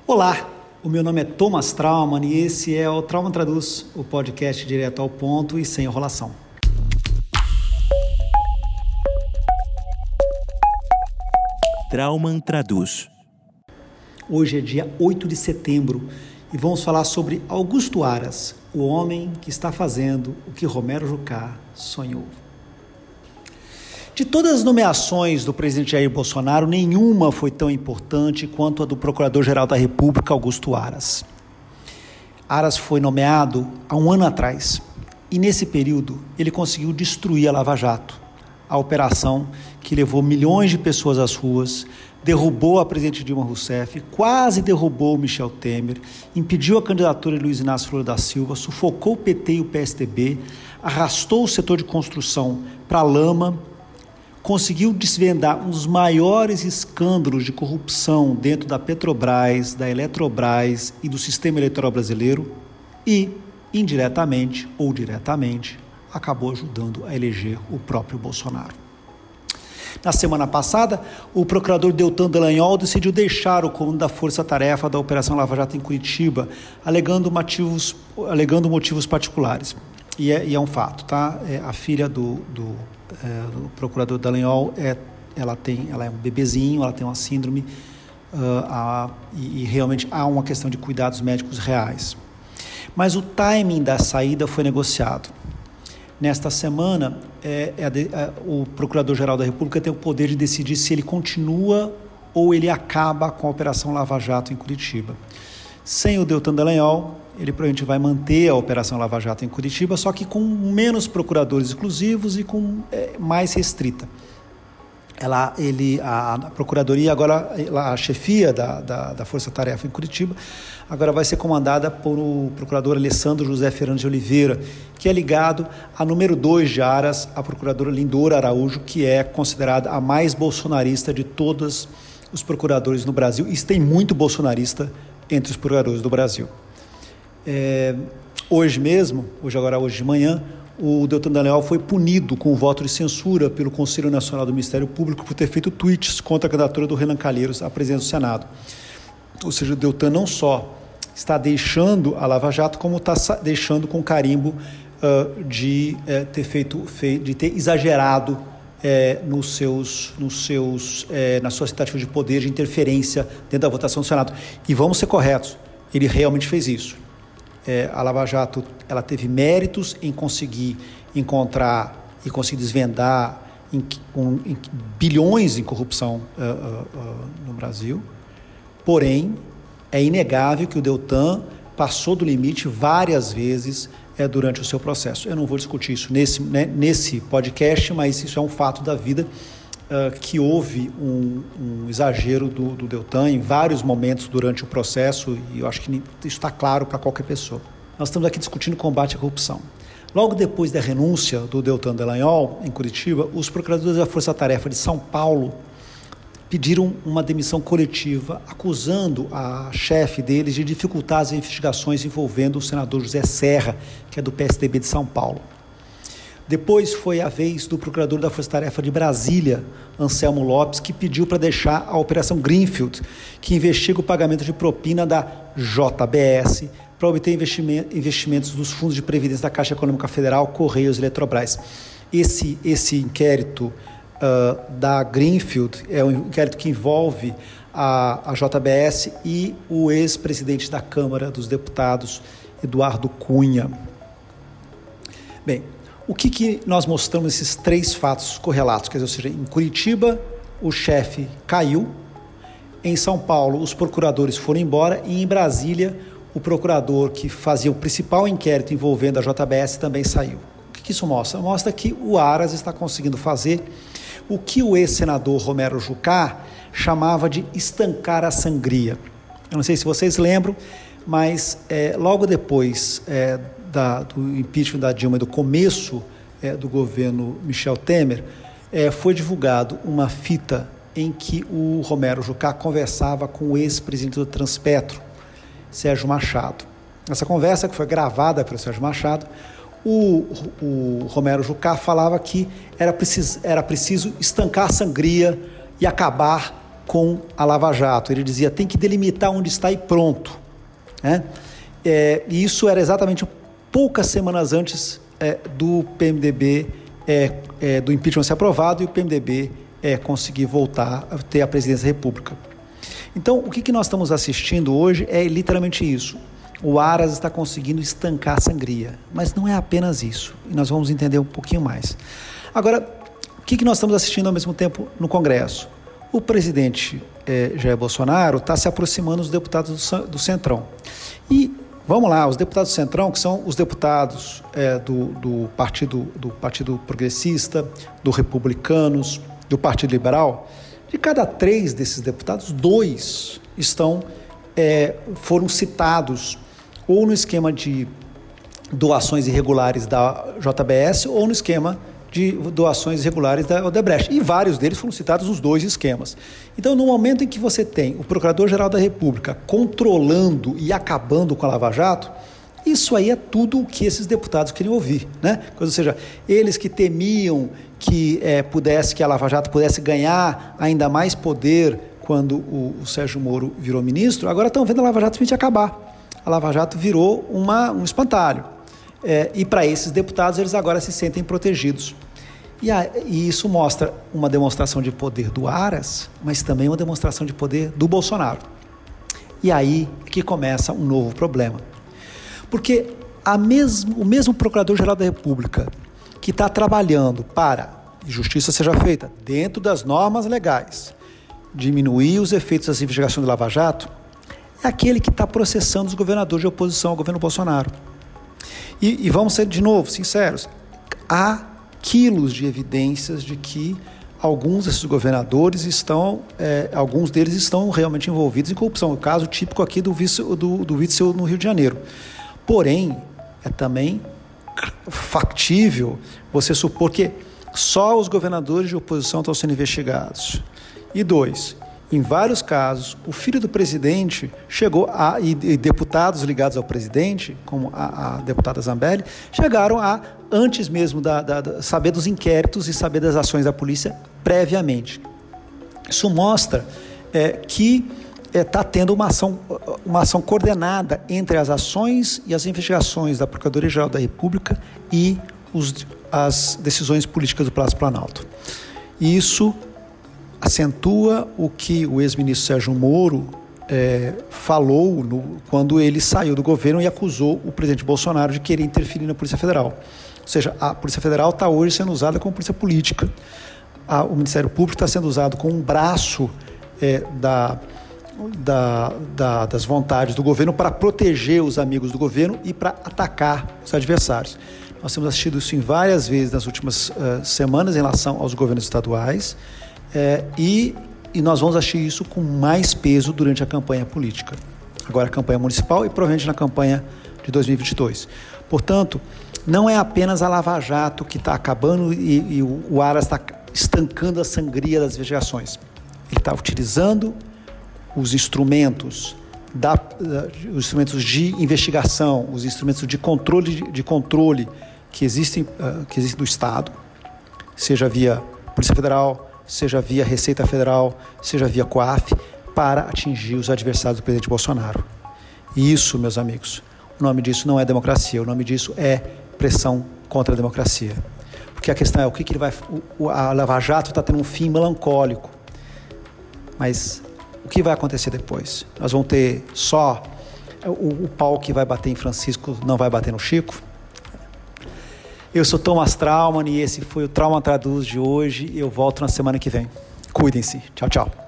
Olá, o meu nome é Thomas Traumann e esse é o Traumann Traduz, o podcast direto ao ponto e sem enrolação. Traumann Traduz. Hoje é dia 8 de setembro e vamos falar sobre Augusto Aras, o homem que está fazendo o que Romero Jucá sonhou. De todas as nomeações do presidente Jair Bolsonaro, nenhuma foi tão importante quanto a do Procurador-Geral da República, Augusto Aras. Aras foi nomeado há um ano atrás e, nesse período, ele conseguiu destruir a Lava Jato, a operação que levou milhões de pessoas às ruas, derrubou a presidente Dilma Rousseff, quase derrubou o Michel Temer, impediu a candidatura de Luiz Inácio Lula da Silva, sufocou o PT e o PSDB, arrastou o setor de construção para a lama, conseguiu desvendar um dos maiores escândalos de corrupção dentro da Petrobras, da Eletrobras e do sistema eleitoral brasileiro e, indiretamente ou diretamente, acabou ajudando a eleger o próprio Bolsonaro. Na semana passada, o procurador Deltan Dallagnol decidiu deixar o comando da força-tarefa da Operação Lava Jato em Curitiba, alegando motivos particulares. E é um fato, tá? A filha do procurador Dallagnol, ela é um bebezinho, ela tem uma síndrome e realmente há uma questão de cuidados médicos reais. Mas o timing da saída foi negociado. Nesta semana, o Procurador-Geral da República tem o poder de decidir se ele continua ou ele acaba com a Operação Lava Jato em Curitiba. Sem o Deltan Dallagnol, ele provavelmente vai manter a Operação Lava Jato em Curitiba, só que com menos procuradores exclusivos e com mais restrita. A Procuradoria, agora a chefia da Força Tarefa em Curitiba, agora vai ser comandada por o procurador Alessandro José Fernandes de Oliveira, que é ligado a número 2 de Aras, a procuradora Lindora Araújo, que é considerada a mais bolsonarista de todos os procuradores no Brasil. Isso tem muito bolsonarista entre os procuradores do Brasil. Hoje de manhã, o Deltan Dallagnol foi punido com o voto de censura pelo Conselho Nacional do Ministério Público por ter feito tweets contra a candidatura do Renan Calheiros à presidência do Senado. Ou seja, o Deltan não só está deixando a Lava Jato, como está deixando com carimbo de ter exagerado nas suas tentativas de poder, de interferência dentro da votação do Senado. E vamos ser corretos, ele realmente fez isso. A Lava Jato, ela teve méritos em conseguir encontrar e conseguir desvendar em bilhões em corrupção no Brasil, porém é inegável que o Deltan passou do limite várias vezes durante o seu processo. Eu não vou discutir isso nesse podcast, mas isso é um fato da vida, que houve um exagero do Deltan em vários momentos durante o processo, e eu acho que isso está claro para qualquer pessoa. Nós estamos aqui discutindo combate à corrupção. Logo depois da renúncia do Deltan Dallagnol, em Curitiba, os procuradores da Força Tarefa de São Paulo pediram uma demissão coletiva, acusando a chefe deles de dificultar as investigações envolvendo o senador José Serra, que é do PSDB de São Paulo. Depois foi a vez do procurador da Força Tarefa de Brasília, Anselmo Lopes, que pediu para deixar a Operação Greenfield, que investiga o pagamento de propina da JBS para obter investimentos dos fundos de previdência da Caixa Econômica Federal, Correios e Eletrobras. Esse inquérito da Greenfield é um inquérito que envolve a JBS e o ex-presidente da Câmara dos Deputados, Eduardo Cunha. Bem, o que nós mostramos nesses 3 fatos correlatos? Quer dizer, ou seja, em Curitiba o chefe caiu, em São Paulo os procuradores foram embora e em Brasília o procurador que fazia o principal inquérito envolvendo a JBS também saiu. O que isso mostra? Mostra que o Aras está conseguindo fazer o que o ex-senador Romero Jucá chamava de estancar a sangria. Eu não sei se vocês lembram, mas logo depois do impeachment da Dilma e do começo do governo Michel Temer, foi divulgado uma fita em que o Romero Jucá conversava com o ex-presidente do Transpetro, Sérgio Machado. Essa conversa, que foi gravada pelo Sérgio Machado, o Romero Jucá falava que era preciso estancar a sangria e acabar com a Lava Jato. Ele dizia, tem que delimitar onde está e pronto. Né? E isso era exatamente poucas semanas antes do PMDB, do impeachment ser aprovado e o PMDB conseguir voltar a ter a presidência da República. Então, o que nós estamos assistindo hoje é literalmente isso. O Aras está conseguindo estancar a sangria, mas não é apenas isso, e nós vamos entender um pouquinho mais. Agora, o que nós estamos assistindo ao mesmo tempo no Congresso? O presidente Jair Bolsonaro está se aproximando dos deputados do Centrão. E, vamos lá, os deputados do Centrão, que são os deputados do Partido Progressista, do Republicanos, do Partido Liberal, de cada 3 desses deputados, 2 foram citados ou no esquema de doações irregulares da JBS ou no esquema de doações irregulares da Odebrecht. E vários deles foram citados nos 2 esquemas. Então, no momento em que você tem o Procurador-Geral da República controlando e acabando com a Lava Jato, isso aí é tudo o que esses deputados queriam ouvir, né? Ou seja, eles que temiam que a Lava Jato pudesse ganhar ainda mais poder quando o Sérgio Moro virou ministro, agora estão vendo a Lava Jato simplesmente acabar. A Lava Jato virou um espantalho. E para esses deputados, eles agora se sentem protegidos. E isso mostra uma demonstração de poder do Aras, mas também uma demonstração de poder do Bolsonaro. E aí que começa um novo problema. Porque o mesmo Procurador-Geral da República que está trabalhando para que justiça seja feita dentro das normas legais, diminuir os efeitos das investigações do Lava Jato, é aquele que está processando os governadores de oposição ao governo Bolsonaro. E vamos ser, de novo, sinceros, há quilos de evidências de que alguns desses governadores alguns deles estão realmente envolvidos em corrupção. O caso típico aqui do vice no Rio de Janeiro. Porém, é também factível você supor que só os governadores de oposição estão sendo investigados. E 2, em vários casos, o filho do presidente e deputados ligados ao presidente, como a deputada Zambelli, chegaram antes mesmo saber dos inquéritos e saber das ações da polícia previamente. Isso mostra que está tendo uma ação coordenada entre as ações e as investigações da Procuradoria-Geral da República e as decisões políticas do Palácio Planalto. E isso acentua o que o ex-ministro Sérgio Moro falou quando ele saiu do governo e acusou o presidente Bolsonaro de querer interferir na Polícia Federal. Ou seja, a Polícia Federal está hoje sendo usada como polícia política. O Ministério Público está sendo usado como um braço das vontades do governo para proteger os amigos do governo e para atacar os adversários. Nós temos assistido isso em várias vezes nas últimas semanas em relação aos governos estaduais e nós vamos assistir isso com mais peso durante a campanha política. Agora a campanha municipal e provavelmente na campanha de 2022. Portanto, não é apenas a Lava Jato que está acabando e o Aras está estancando a sangria das investigações. Ele está utilizando os instrumentos de investigação, os instrumentos de controle que existem do Estado, seja via Polícia Federal, seja via Receita Federal, seja via COAF, para atingir os adversários do presidente Bolsonaro. E isso, meus amigos, o nome disso não é democracia, o nome disso é pressão contra a democracia. Porque a questão é o que ele vai... A Lava Jato está tendo um fim melancólico, mas o que vai acontecer depois? Nós vamos ter só o pau que vai bater em Francisco, não vai bater no Chico? Eu sou Thomas Traumann e esse foi o Trauma Traduz de hoje. Eu volto na semana que vem. Cuidem-se. Tchau, tchau.